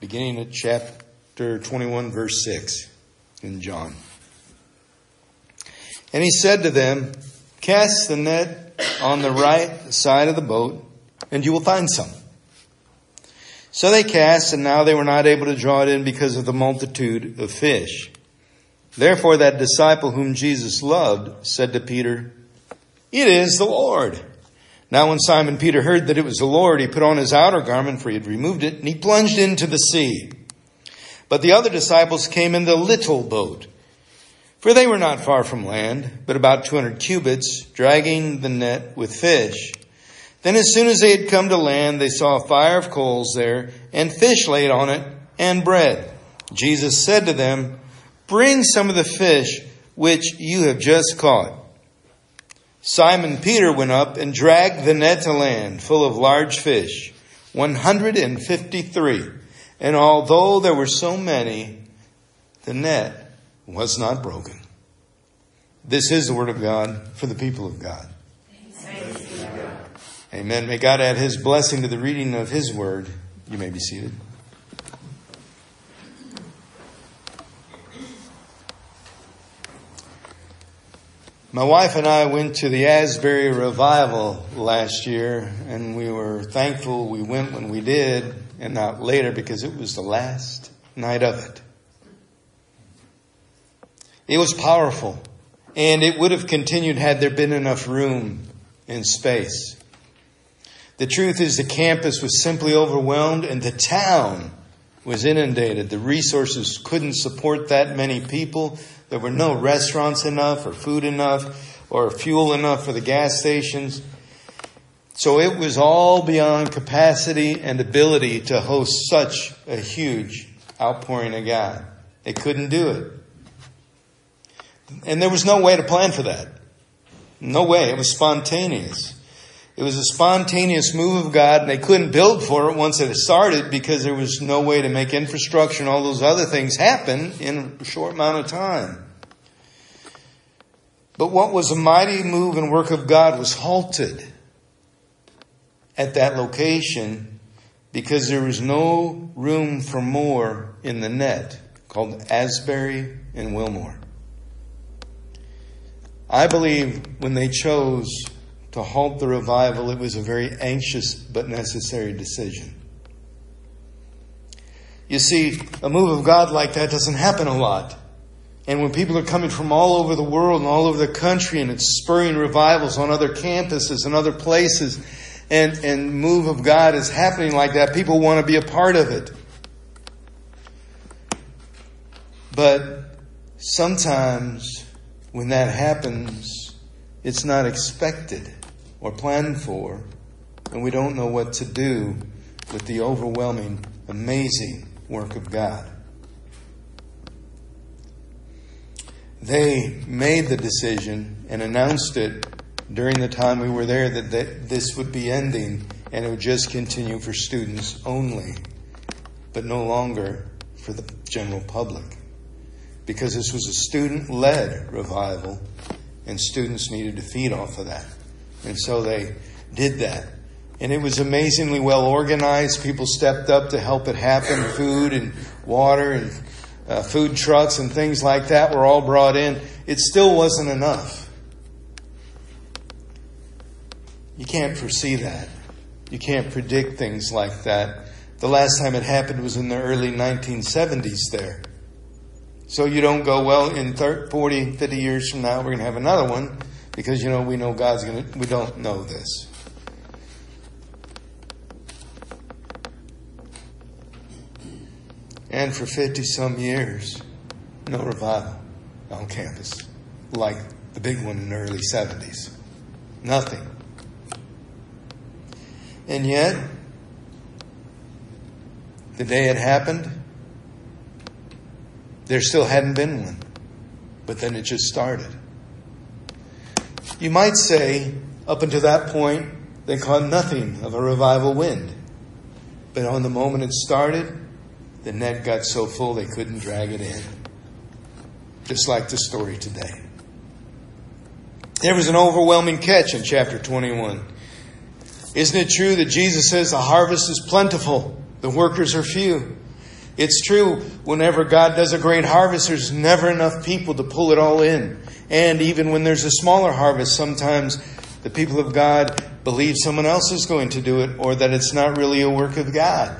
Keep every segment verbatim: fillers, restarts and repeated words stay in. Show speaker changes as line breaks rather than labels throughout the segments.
beginning at chapter twenty-one, verse six in John. And he said to them, "Cast the net on the right side of the boat, and you will find some." So they cast, and now they were not able to draw it in because of the multitude of fish. Therefore that disciple whom Jesus loved said to Peter, "It is the Lord." Now when Simon Peter heard that it was the Lord, he put on his outer garment, for he had removed it, and he plunged into the sea. But the other disciples came in the little boat, for they were not far from land, but about two hundred cubits, dragging the net with fish. Then as soon as they had come to land, they saw a fire of coals there, and fish laid on it, and bread. Jesus said to them, "Bring some of the fish which you have just caught." Simon Peter went up and dragged the net to land, full of large fish, one hundred fifty-three. And although there were so many, the net was not broken. This is the word of God for the people of God. Amen. May God add his blessing to the reading of his word. You may be seated. My wife and I went to the Asbury Revival last year, and we were thankful we went when we did and not later, because it was the last night of it. It was powerful, and it would have continued had there been enough room and space. The truth is the campus was simply overwhelmed, and the town was inundated. The resources couldn't support that many people. There were no restaurants enough, or food enough, or fuel enough for the gas stations. So it was all beyond capacity and ability to host such a huge outpouring of God. They couldn't do it. And there was no way to plan for that. No way. It was spontaneous. It was a spontaneous move of God, and they couldn't build for it once it had started because there was no way to make infrastructure and all those other things happen in a short amount of time. But what was a mighty move and work of God was halted at that location because there was no room for more in the net called Asbury and Wilmore. I believe when they chose to halt the revival, it was a very anxious but necessary decision. You see, a move of God like that doesn't happen a lot. And when people are coming from all over the world and all over the country, and it's spurring revivals on other campuses and other places, and, and move of God is happening like that, people want to be a part of it. But sometimes when that happens, it's not expected or planned for, and we don't know what to do with the overwhelming, amazing work of God. They made the decision and announced it during the time we were there that, that this would be ending and it would just continue for students only, but no longer for the general public. Because this was a student-led revival, and students needed to feed off of that. And so they did that. And it was amazingly well organized. People stepped up to help it happen. Food and water and uh, food trucks and things like that were all brought in. It still wasn't enough. You can't foresee that. You can't predict things like that. The last time it happened was in the early nineteen seventies there. So you don't go, well, in thirty, forty, fifty years from now, we're going to have another one. Because, you know, we know God's going to, we don't know this. And for fifty some years, no revival on campus. Like the big one in the early seventies. Nothing. And yet, the day it happened, there still hadn't been one. But then it just started. You might say, up until that point, they caught nothing of a revival wind. But on the moment it started, the net got so full they couldn't drag it in. Just like the story today. There was an overwhelming catch in chapter twenty-one. Isn't it true that Jesus says the harvest is plentiful, the workers are few? It's true, whenever God does a great harvest, there's never enough people to pull it all in. And even when there's a smaller harvest, sometimes the people of God believe someone else is going to do it, or that it's not really a work of God.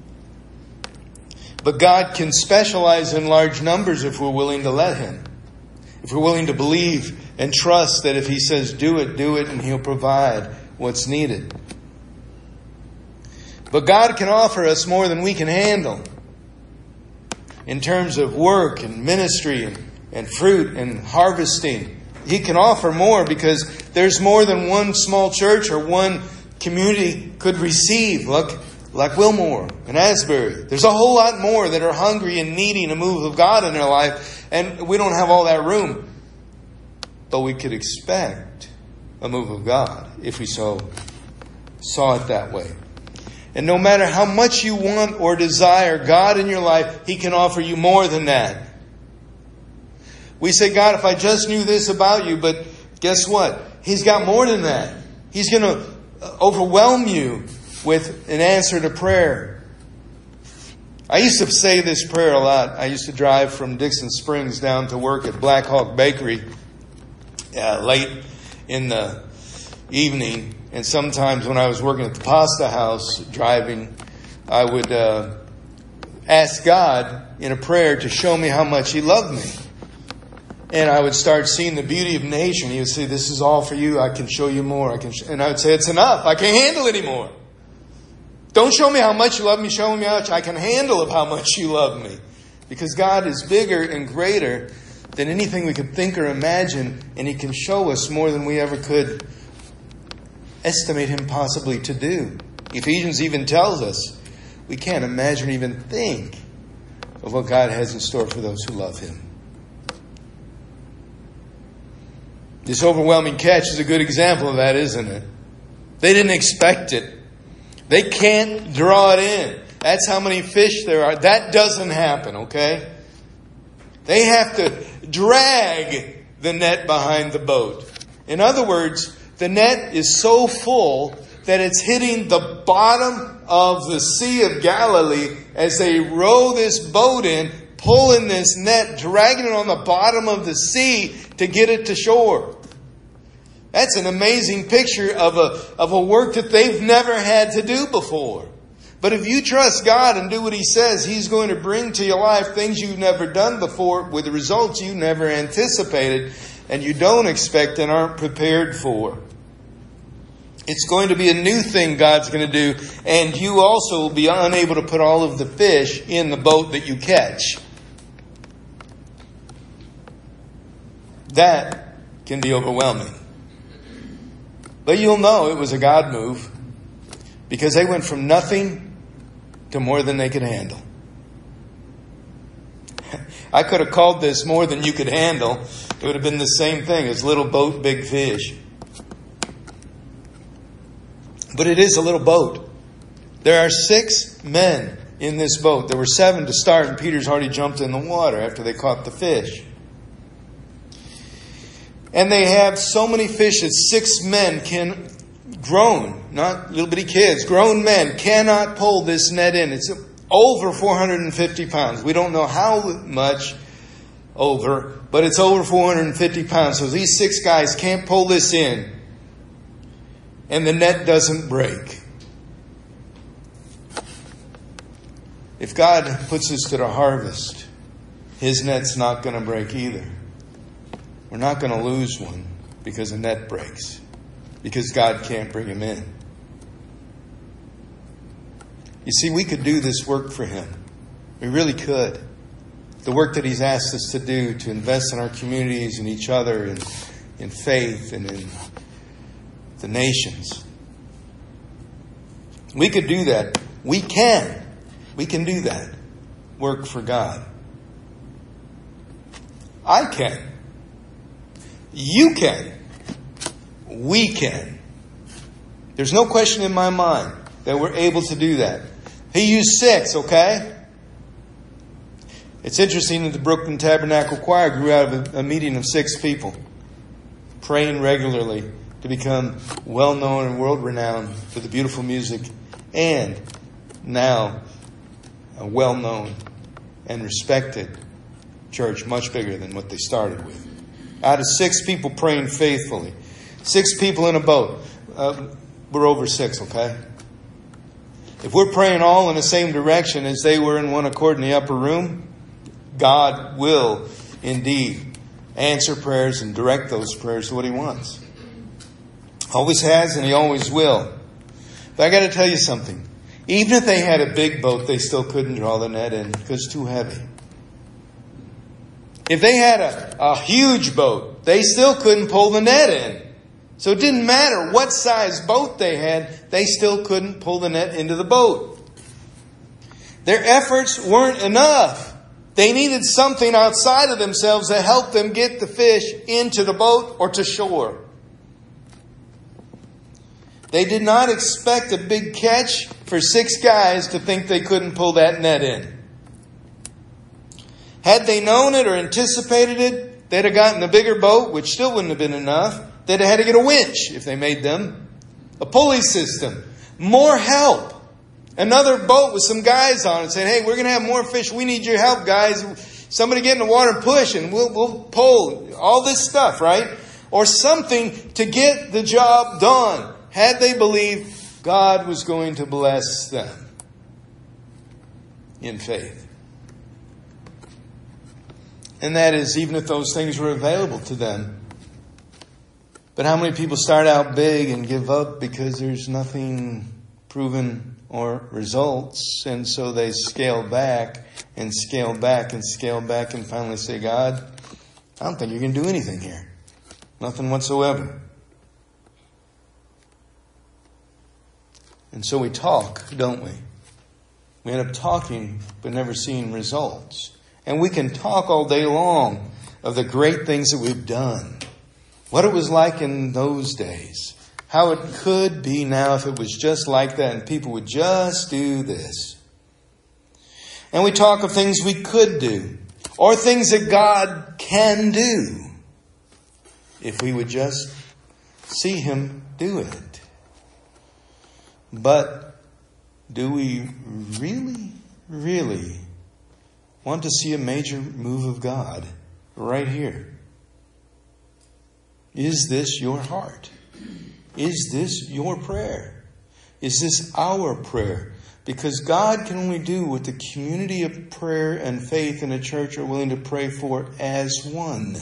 But God can specialize in large numbers if we're willing to let Him. If we're willing to believe and trust that if He says do it, do it, and He'll provide what's needed. But God can offer us more than we can handle. In terms of work and ministry and, and fruit and harvesting. He can offer more because there's more than one small church or one community could receive, like, like Wilmore and Asbury. There's a whole lot more that are hungry and needing a move of God in their life, and we don't have all that room. But we could expect a move of God if we so saw it that way. And no matter how much you want or desire God in your life, He can offer you more than that. We say, God, if I just knew this about you, but guess what? He's got more than that. He's going to overwhelm you with an answer to prayer. I used to say this prayer a lot. I used to drive from Dixon Springs down to work at Black Hawk Bakery uh, late in the evening. And sometimes when I was working at the pasta house driving, I would uh, ask God in a prayer to show me how much He loved me. And I would start seeing the beauty of nation. He would say, this is all for you. I can show you more. I can, sh-. And I would say, it's enough. I can't handle it anymore. Don't show me how much you love me. Show me how much I can handle of how much you love me. Because God is bigger and greater than anything we could think or imagine. And He can show us more than we ever could estimate Him possibly to do. Ephesians even tells us we can't imagine or even think of what God has in store for those who love Him. This overwhelming catch is a good example of that, isn't it? They didn't expect it. They can't draw it in. That's how many fish there are. That doesn't happen, okay? They have to drag the net behind the boat. In other words, the net is so full that it's hitting the bottom of the Sea of Galilee as they row this boat in, pulling this net, dragging it on the bottom of the sea to get it to shore. That's an amazing picture of a, of a work that they've never had to do before. But if you trust God and do what He says, He's going to bring to your life things you've never done before with results you never anticipated and you don't expect and aren't prepared for. It's going to be a new thing God's going to do, and you also will be unable to put all of the fish in the boat that you catch. That can be overwhelming. But you'll know it was a God move because they went from nothing to more than they could handle. I could have called this more than you could handle. It would have been the same thing as little boat, big fish. But it is a little boat. There are six men in this boat. There were seven to start, and Peter's already jumped in the water after they caught the fish. And they have so many fish that six men can, grown, not little bitty kids, grown men cannot pull this net in. It's over four hundred fifty pounds. We don't know how much over, but it's over four hundred fifty pounds. So these six guys can't pull this in. And the net doesn't break. If God puts us to the harvest, His net's not going to break either. We're not going to lose one because the net breaks. Because God can't bring him in. You see, we could do this work for Him. We really could. The work that He's asked us to do, to invest in our communities and each other and in faith and in the nations. We could do that. We can. We can do that. Work for God. I can. You can. We can. There's no question in my mind that we're able to do that. He used six, okay? It's interesting that the Brooklyn Tabernacle Choir grew out of a, a meeting of six people praying regularly to become well-known and world-renowned for the beautiful music and now a well-known and respected church, much bigger than what they started with. Out of six people praying faithfully, six people in a boat, uh, we're over six, okay? If we're praying all in the same direction as they were in one accord in the upper room, God will indeed answer prayers and direct those prayers to what He wants. Always has and He always will. But I got to tell you something. Even if they had a big boat, they still couldn't draw the net in because it's too heavy. If they had a, a huge boat, they still couldn't pull the net in. So it didn't matter what size boat they had, they still couldn't pull the net into the boat. Their efforts weren't enough. They needed something outside of themselves to help them get the fish into the boat or to shore. They did not expect a big catch for six guys to think they couldn't pull that net in. Had they known it or anticipated it, they'd have gotten a bigger boat, which still wouldn't have been enough. They'd have had to get a winch if they made them. A pulley system. More help. Another boat with some guys on it saying, hey, we're going to have more fish. We need your help, guys. Somebody get in the water and push and we'll, we'll pull. All this stuff, right? Or something to get the job done. Had they believed God was going to bless them in faith. And that is even if those things were available to them. But how many people start out big and give up because there's nothing proven or results, and so they scale back and scale back and scale back and finally say, God, I don't think you can do anything here. Nothing whatsoever. And so we talk, don't we? We end up talking but never seeing results. And we can talk all day long of the great things that we've done. What it was like in those days. How it could be now if it was just like that and people would just do this. And we talk of things we could do. Or things that God can do. If we would just see Him do it. But do we really, really want to see a major move of God right here? Is this your heart? Is this your prayer? Is this our prayer? Because God can only do what the community of prayer and faith in a church are willing to pray for as one.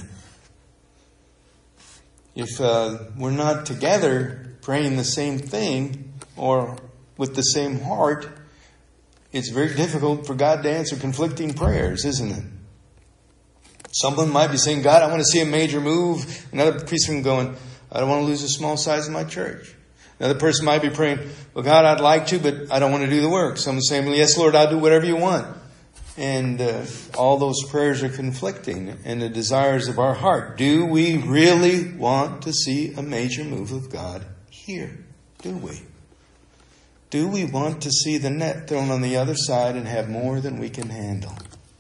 If uh, we're not together praying the same thing or with the same heart, it's very difficult for God to answer conflicting prayers, isn't it? Someone might be saying, God, I want to see a major move. Another person going, I don't want to lose the small size of my church. Another person might be praying, well, God, I'd like to, but I don't want to do the work. Someone's saying, well, yes, Lord, I'll do whatever you want. And uh, all those prayers are conflicting in the desires of our heart. Do we really want to see a major move of God here? Do we? Do we want to see the net thrown on the other side and have more than we can handle?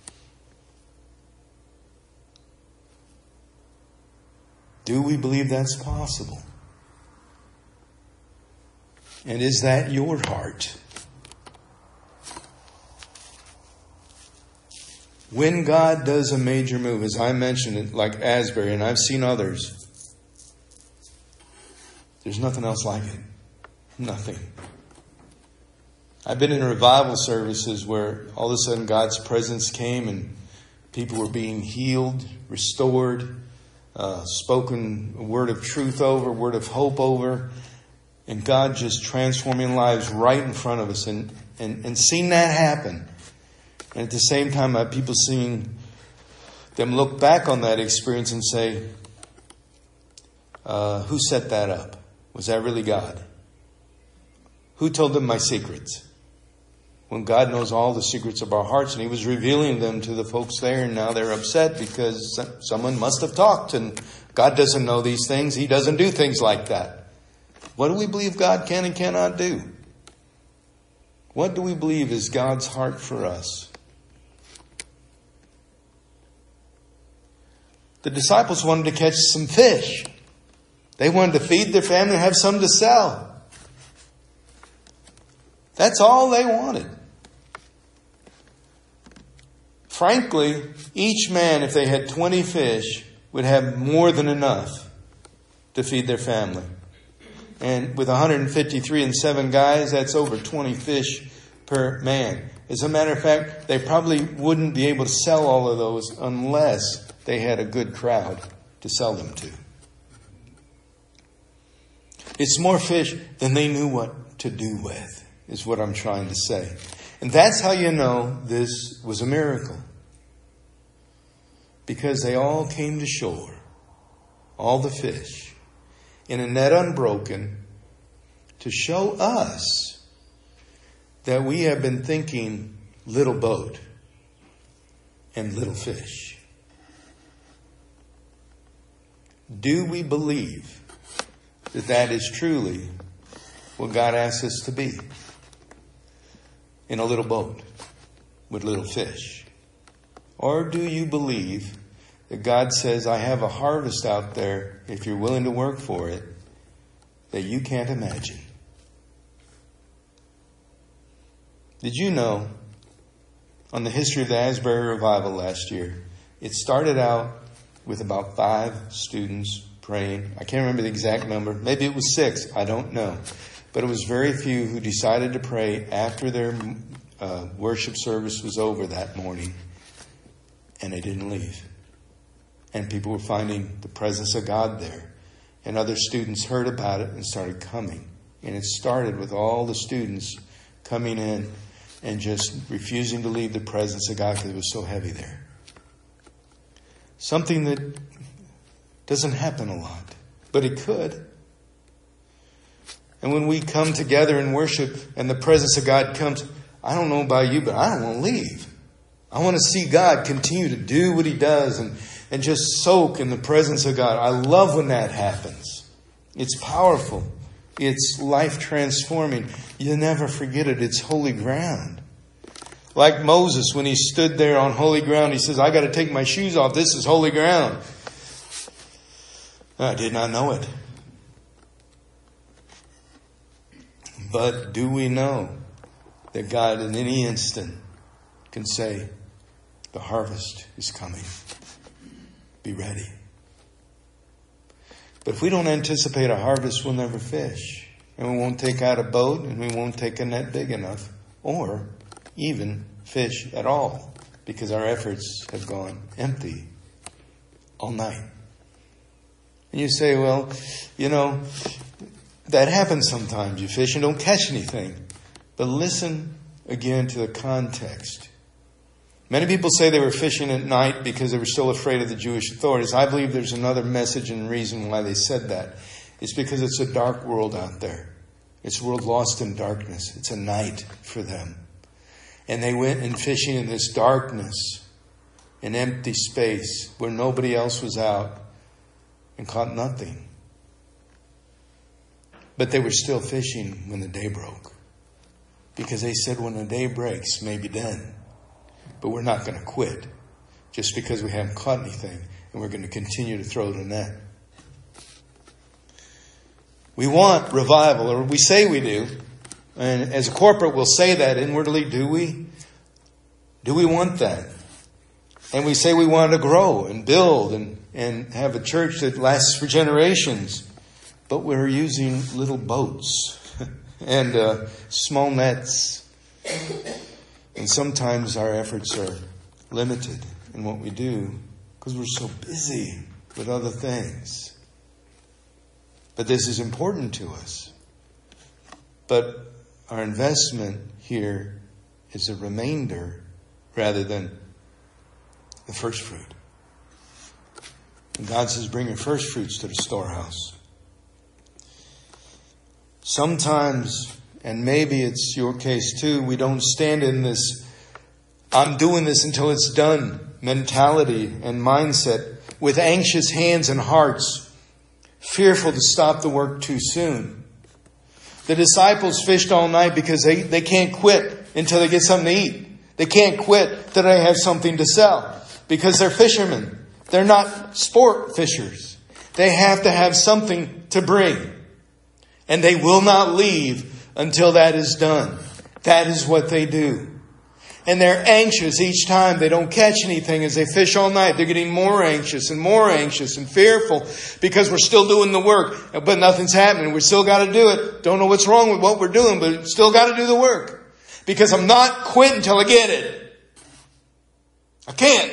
Do we believe that's possible? And is that your heart? When God does a major move, as I mentioned it, like Asbury, and I've seen others, there's nothing else like it. Nothing. I've been in revival services where all of a sudden God's presence came and people were being healed, restored, uh, spoken a word of truth over, word of hope over, and God just transforming lives right in front of us, and, and, and seeing that happen. And at the same time, I have people seeing them look back on that experience and say, uh, who set that up? Was that really God? Who told them my secrets? When God knows all the secrets of our hearts, and He was revealing them to the folks there, and now they're upset because someone must have talked, and God doesn't know these things. He doesn't do things like that. What do we believe God can and cannot do? What do we believe is God's heart for us? The disciples wanted to catch some fish. They wanted to feed their family and have some to sell. That's all they wanted. frankly, each man, if they had twenty fish, would have more than enough to feed their family. And with one hundred fifty-three and seven guys, that's over twenty fish per man. As a matter of fact, they probably wouldn't be able to sell all of those unless they had a good crowd to sell them to. It's more fish than they knew what to do with, is what I'm trying to say. And that's how you know this was a miracle. Because they all came to shore, all the fish, in a net unbroken, to show us that we have been thinking little boat and little fish. Do we believe that that is truly what God asks us to be? In a little boat with little fish? Or do you believe that God says, I have a harvest out there, if you're willing to work for it, that you can't imagine? Did you know, on the history of the Asbury Revival last year, it started out with about five students praying. I can't remember the exact number. Maybe it was six. I don't know. But it was very few who decided to pray after their uh, worship service was over that morning. And they didn't leave. And people were finding the presence of God there. And other students heard about it and started coming. And it started with all the students coming in and just refusing to leave the presence of God because it was so heavy there. Something that doesn't happen a lot, but it could. And when we come together and worship and the presence of God comes, I don't know about you, but I don't want to leave. I want to see God continue to do what He does and, and just soak in the presence of God. I love when that happens. It's powerful. It's life transforming. You never forget it. It's holy ground. Like Moses, when he stood there on holy ground, he says, I got to take my shoes off. This is holy ground. I did not know it. But do we know that God in any instant can say, the harvest is coming. Be ready. But if we don't anticipate a harvest, we'll never fish. And we won't take out a boat, and we won't take a net big enough, or even fish at all, because our efforts have gone empty all night. And you say, well, you know, that happens sometimes. You fish and don't catch anything. But listen again to the context. Many people say they were fishing at night because they were still afraid of the Jewish authorities. I believe there's another message and reason why they said that. It's because it's a dark world out there. It's a world lost in darkness. It's a night for them. And they went and fishing in this darkness, an empty space where nobody else was out, and caught nothing. But they were still fishing when the day broke. Because they said when the day breaks, maybe then. But we're not going to quit just because we haven't caught anything. And we're going to continue to throw the net. We want revival, or we say we do. And as a corporate, we'll say that inwardly. Do we? Do we want that? And we say we want to grow and build and, and have a church that lasts for generations. But we're using little boats and uh, small nets. And sometimes our efforts are limited in what we do because we're so busy with other things. But this is important to us. But our investment here is a remainder rather than the first fruit. And God says, bring your first fruits to the storehouse. Sometimes, and maybe it's your case too, we don't stand in this, I'm doing this until it's done mentality and mindset with anxious hands and hearts, fearful to stop the work too soon. The disciples fished all night because they, they can't quit until they get something to eat. They can't quit till they have something to sell because they're fishermen. They're not sport fishers. They have to have something to bring. And they will not leave until that is done. That is what they do. And they're anxious each time they don't catch anything. As they fish all night, they're getting more anxious and more anxious and fearful because we're still doing the work, but nothing's happening. We still got to do it. Don't know what's wrong with what we're doing, but still got to do the work. Because I'm not quitting until I get it. I can't.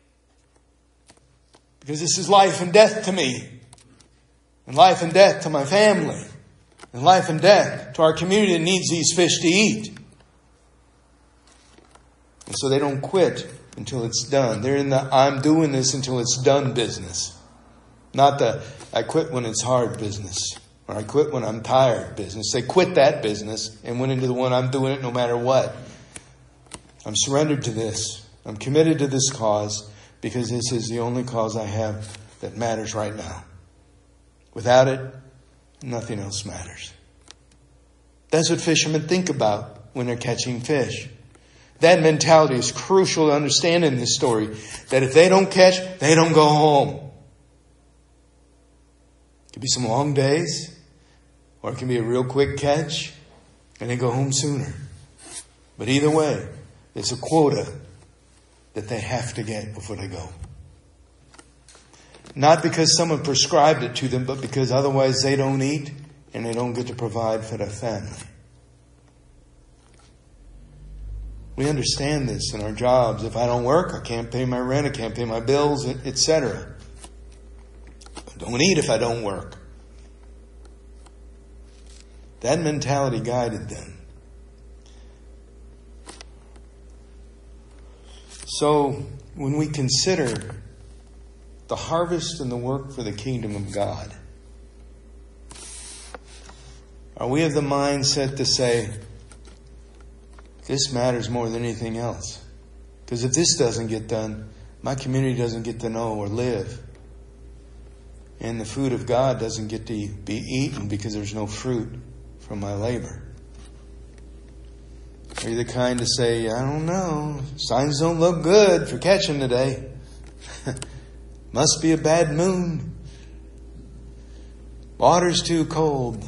Because this is life and death to me. And life and death to my family. And life and death to our community that needs these fish to eat. And so they don't quit until it's done. They're in the I'm doing this until it's done business. Not the I quit when it's hard business. Or I quit when I'm tired business. They quit that business and went into the one I'm doing it no matter what. I'm surrendered to this. I'm committed to this cause because this is the only cause I have that matters right now. Without it, nothing else matters. That's what fishermen think about when they're catching fish. That mentality is crucial to understand in this story. That if they don't catch, they don't go home. It could be some long days. Or it can be a real quick catch. And they go home sooner. But either way, it's a quota that they have to get before they go. Not because someone prescribed it to them, but because otherwise they don't eat and they don't get to provide for their family. We understand this in our jobs. If I don't work, I can't pay my rent, I can't pay my bills, et cetera. I don't eat if I don't work. That mentality guided them. So, when we consider the harvest and the work for the kingdom of God, are we of the mindset to say, this matters more than anything else? Because if this doesn't get done, my community doesn't get to know or live. And the food of God doesn't get to be eaten because there's no fruit from my labor. Are you the kind to say, I don't know, signs don't look good for catching today. Must be a bad moon. Water's too cold.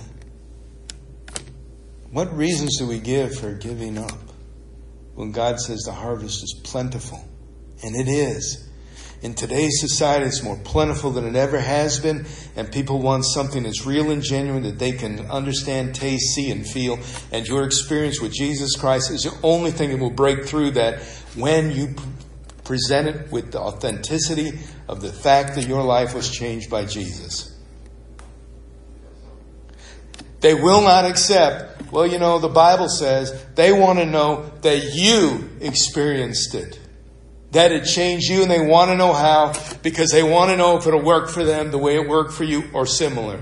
What reasons do we give for giving up when God says the harvest is plentiful? And it is. In today's society, it's more plentiful than it ever has been. And people want something that's real and genuine that they can understand, taste, see, and feel. And your experience with Jesus Christ is the only thing that will break through that when you present it with the authenticity of the fact that your life was changed by Jesus. They will not accept, well, you know, the Bible says they want to know that you experienced it. That it changed you, and they want to know how, because they want to know if it'll work for them the way it worked for you or similar.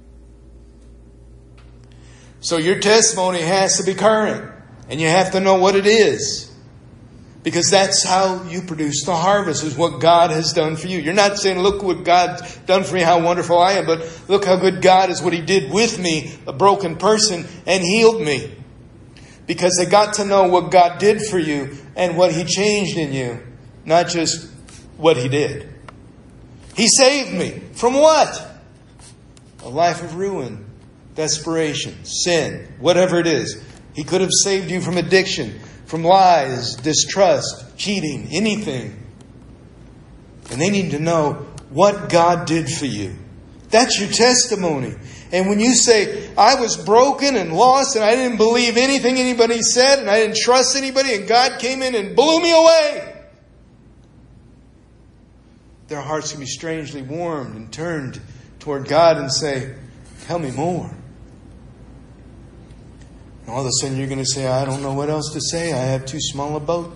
So your testimony has to be current, and you have to know what it is. Because that's how you produce the harvest, is what God has done for you. You're not saying, look what God's done for me, how wonderful I am, but look how good God is, what He did with me, a broken person, and healed me. Because they got to know what God did for you and what He changed in you. Not just what He did. He saved me. From what? A life of ruin, desperation, sin, whatever it is. He could have saved you from addiction, from lies, distrust, cheating, anything. And they need to know what God did for you. That's your testimony. And when you say, I was broken and lost and I didn't believe anything anybody said and I didn't trust anybody and God came in and blew me away, their hearts can be strangely warmed and turned toward God and say, tell me more. And all of a sudden you're going to say, I don't know what else to say. I have too small a boat.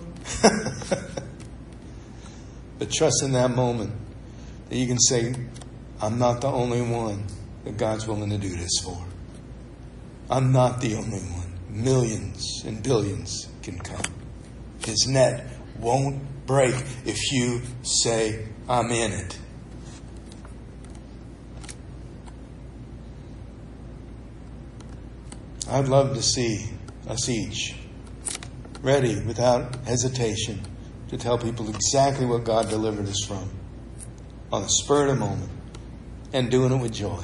But trust in that moment that you can say, I'm not the only one that God's willing to do this for. I'm not the only one. Millions and billions can come. His net won't break if you say, I'm in it. I'd love to see us each ready without hesitation to tell people exactly what God delivered us from on the spur of the moment and doing it with joy.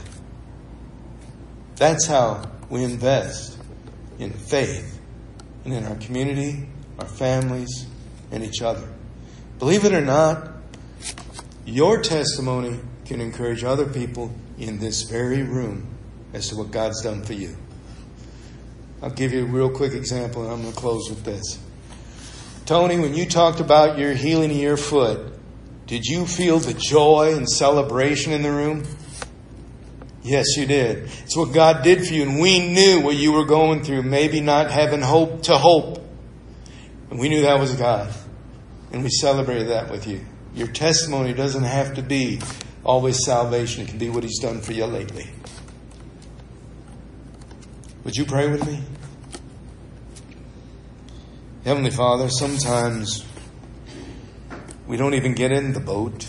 That's how we invest in faith and in our community, our families, and each other. Believe it or not, your testimony can encourage other people in this very room as to what God's done for you. I'll give you a real quick example, and I'm going to close with this. Tony, when you talked about your healing of your foot, did you feel the joy and celebration in the room? Yes, you did. It's what God did for you, and we knew what you were going through, maybe not having hope to hope. And we knew that was God. And we celebrated that with you. Your testimony doesn't have to be always salvation. It can be what He's done for you lately. Would you pray with me? Heavenly Father, sometimes we don't even get in the boat.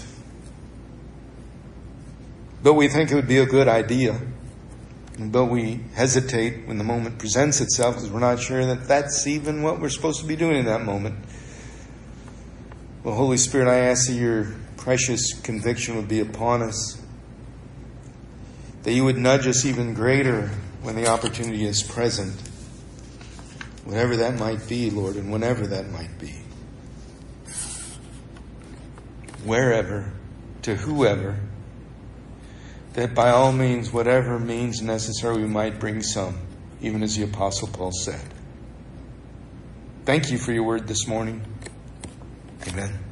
But we think it would be a good idea. But we hesitate when the moment presents itself because we're not sure that that's even what we're supposed to be doing in that moment. Well, Holy Spirit, I ask that your precious conviction would be upon us. That you would nudge us even greater when the opportunity is present. Whatever that might be, Lord, and whenever that might be. Wherever, to whoever, that by all means, whatever means necessary, we might bring some, even as the Apostle Paul said. Thank you for your word this morning. Amen.